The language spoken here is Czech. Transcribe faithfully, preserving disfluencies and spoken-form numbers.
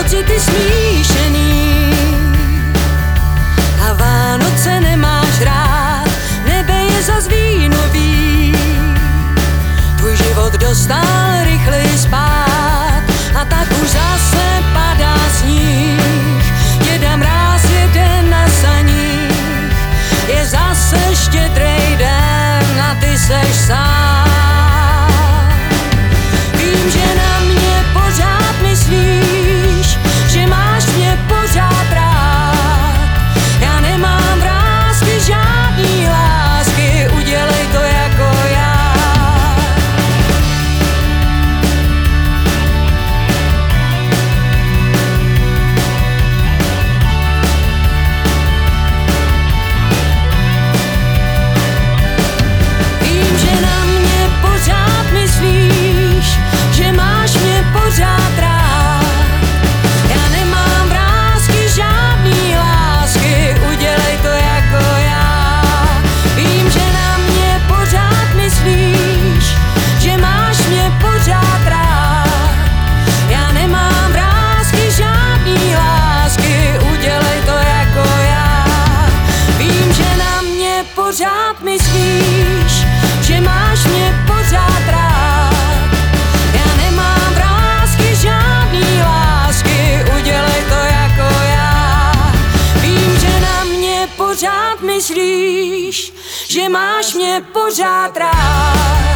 pocity smíšený a Vánoce nemáš rád, nebe je zas vínový, tvůj život dostal rychleji spát a tak už zase padá sníh, jede mráz, jede na saních, je zase štědrej den a ty seš sám. Vím, že na mě pořád myslíš, že máš mě pořád rád, já nemám vrásky, žádný lásky, udělej to jako já. Vím, že na mě pořád myslíš, že máš mě pořád rád, já nemám vrásky, žádný lásky, udělej to jako já. Vím, že na mě pořád myslíš, že máš mě pořád rád, já nemám vrásky, žádný lásky, udělej to jako já. Vím, že na mě pořád myslíš, že máš mě pořád rád, já nemám vrásky, žádný lásky, udělej to jako já. Vím, že na mě pořád myslíš, že máš mě pořád rád.